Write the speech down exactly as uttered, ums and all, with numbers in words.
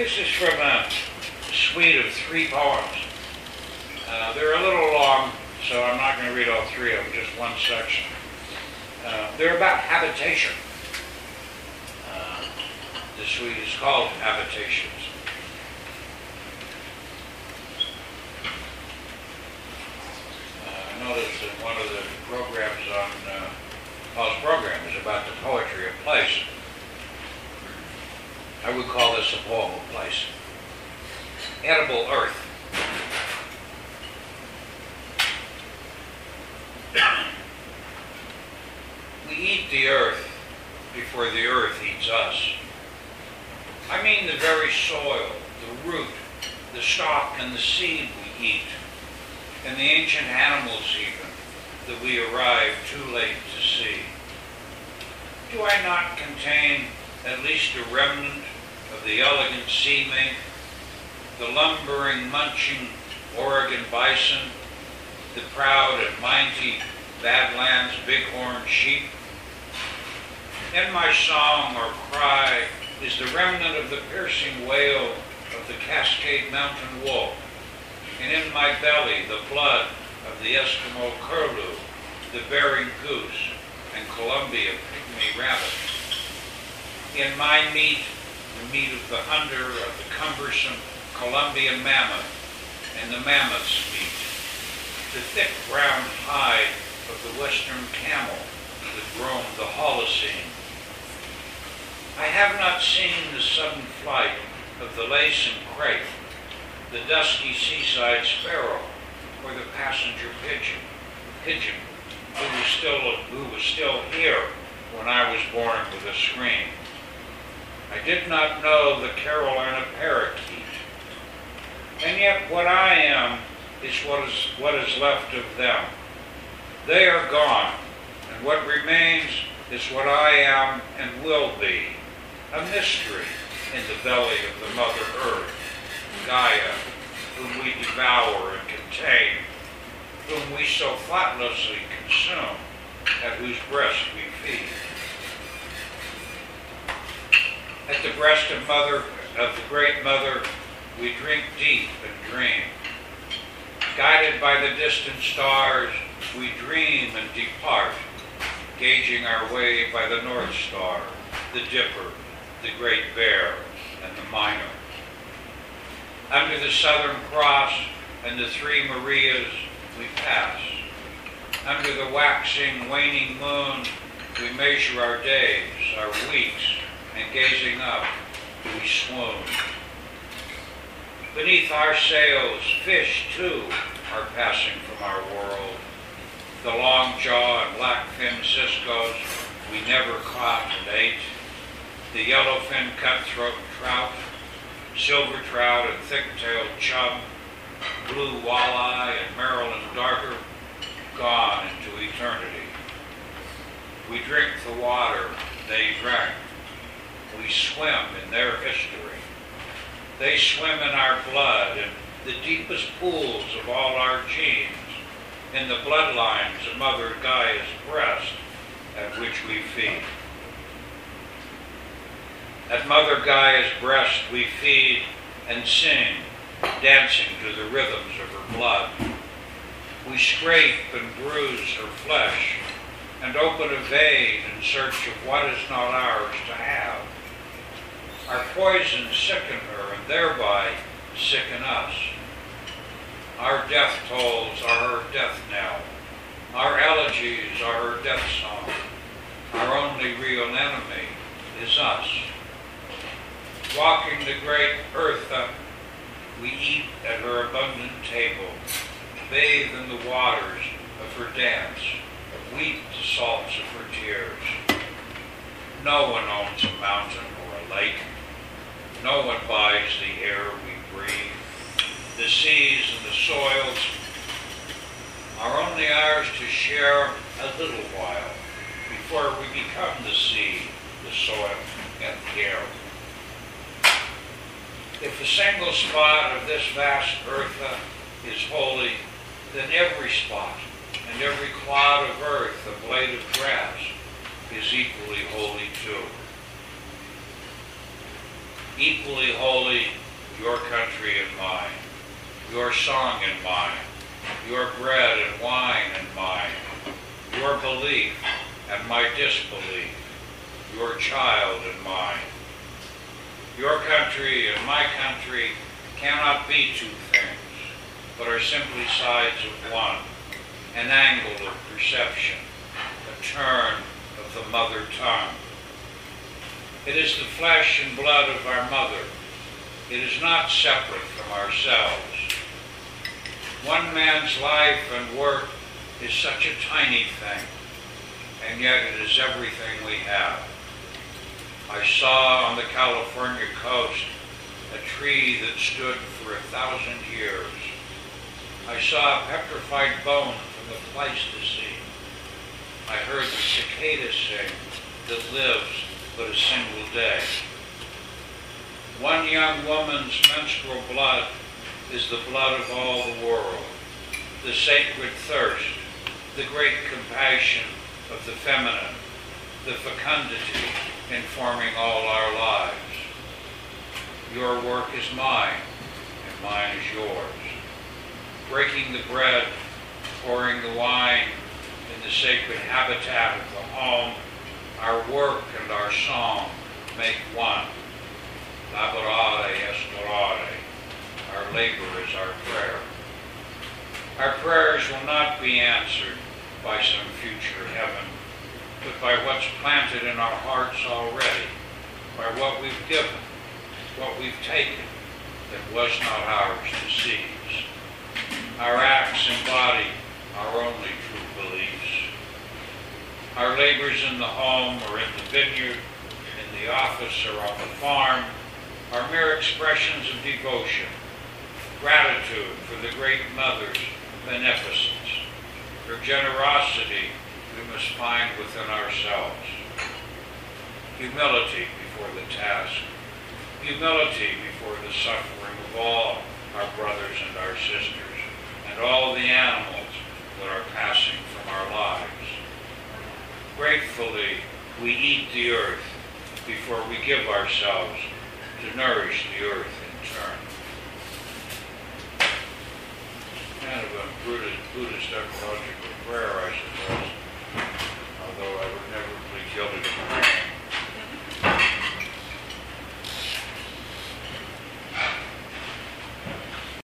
This is from a suite of three poems. Uh, they're a little long, so I'm not going to read all three of them, just one section. Uh, they're about habitation. Uh, the suite is called Habitations. Uh, I noticed that one of the programs on uh, Paul's program is about the poetry of place. I would call this a poem of place. Edible earth. We eat the earth before the earth eats us. I mean the very soil, the root, the stalk and the seed we eat, and the ancient animals even, that we arrive too late to see. Do I not contain at least a remnant of the elegant sea mink, the lumbering, munching Oregon bison, the proud and mighty Badlands bighorn sheep? In my song or cry is the remnant of the piercing wail of the Cascade Mountain wolf, and in my belly the blood of the Eskimo curlew, the Bering goose, and Columbia pygmy rabbit. In my meat, the meat of the hunter, of the cumbersome Columbian mammoth, and the mammoth's meat, the thick brown hide of the western camel that roamed the Holocene. I have not seen the sudden flight of the lace and crepe, the dusky seaside sparrow, or the passenger pigeon, pigeon who was still who was still here when I was born with a scream. I did not know the Carolina parakeet. And yet what I am is what is what is left of them. They are gone, and what remains is what I am and will be, a mystery in the belly of the Mother Earth, Gaia, whom we devour and contain, whom we so thoughtlessly consume, at whose breast we feed. At the breast of Mother, of the Great Mother, we drink deep and dream. Guided by the distant stars, we dream and depart, gauging our way by the North Star, the Dipper, the Great Bear, and the Minor. Under the Southern Cross and the Three Marias, we pass. Under the waxing, waning moon, we measure our days, our weeks, and gazing up, we swoon. Beneath our sails, fish, too, are passing from our world. The long-jaw and black-fin ciscos we never caught and ate, the yellowfin cutthroat trout, silver trout and thick-tailed chub, blue walleye and Maryland darter, gone into eternity. We drink the water they drank. We swim in their history. They swim in our blood, in the deepest pools of all our genes, in the bloodlines of Mother Gaia's breast, at which we feed. At Mother Gaia's breast we feed and sing, dancing to the rhythms of her blood. We scrape and bruise her flesh, and open a vein in search of what is not ours to have. Our poisons sicken her, and thereby sicken us. Our death tolls are her death knell. Our elegies are her death song. Our only real enemy is us. Walking the great earth up, we eat at her abundant table, bathe in the waters of her dance, weep the salts of her tears. No one owns a mountain or a lake. No one buys the air we breathe. The seas and the soils are only ours to share a little while before we become the sea, the soil, and the air. If a single spot of this vast earth is holy, then every spot and every clod of earth, a blade of grass, is equally holy too. equally holy, your country and mine, your song and mine, your bread and wine and mine, your belief and my disbelief, your child and mine. Your country and my country cannot be two things, but are simply sides of one, an angle of perception, a turn of the mother tongue. It is the flesh and blood of our mother. It is not separate from ourselves. One man's life and work is such a tiny thing, and yet it is everything we have. I saw on the California coast a tree that stood for a thousand years. I saw a petrified bone from the Pleistocene. I heard the cicada sing that lives but a single day. One young woman's menstrual blood is the blood of all the world, the sacred thirst, the great compassion of the feminine, the fecundity informing all our lives. Your work is mine, and mine is yours. Breaking the bread, pouring the wine in the sacred habitat of the home, our work and our song make one. Laborare est orare. Our labor is our prayer. Our prayers will not be answered by some future heaven, but by what's planted in our hearts already, by what we've given, what we've taken that was not ours to seize. Our acts embody our only true beliefs. Our labors in the home or in the vineyard, in the office or on the farm, are mere expressions of devotion, gratitude for the great mother's beneficence. Her generosity we must find within ourselves. Humility before the task. Humility before the suffering of all our brothers and our sisters, and all the animals that are passing from our lives. Gratefully, we eat the earth before we give ourselves to nourish the earth in turn. Kind of a Buddhist, Buddhist ecological prayer, I suppose, although I would never plead guilty to